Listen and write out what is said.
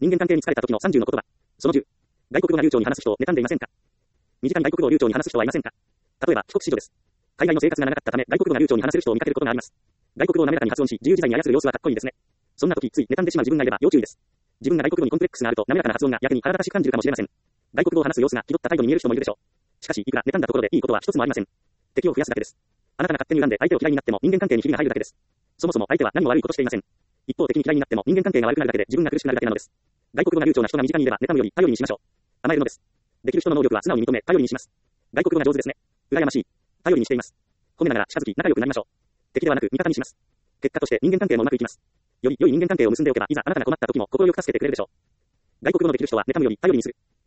人間関係に疲れた時の30の言葉。その10。外国語が流暢に話す人を妬んでいませんか？身近に外国語を流暢に話す人はいませんか？例えば、帰国子女です。海外の生活が長かったため、外国語が流暢に話せる人を見かけることがあります。外国語を滑らかに発音し、自由自在に操る様子はかっこいいですね。そんな時、つい妬んでしまう自分がいれば要注意です。自分が外国語にコンプレックスがあると、滑らかな発音が逆に腹立たしく感じるかもしれません。外国語を話す様子が気取った態度に見える人もいるでしょう。しかし、いくら妬んだところでいいことは一つもありません。敵を増やすだけです。あなたが勝手に恨んで相手を嫌いになっても人間関係にひびが入るだけです。そもそも相手は何も悪いことしていません。一方的に嫌いになっても人間関係が悪くなるだけで自分が苦しくなるだけなのです。外国語が流暢な人が身近にいれば妬むより頼りにしましょう。甘えるのです。できる人の能力は素直に認め頼りにします。外国語が上手ですね。羨ましい。頼りにしています。褒めながら近づき仲良くなりましょう。敵ではなく味方にします。結果として人間関係もうまくいきます。より良い人間関係を結んでおけば、いざあなたが困った時も快く助けてくれるでしょう。外国語のできる人は妬むより頼りにする。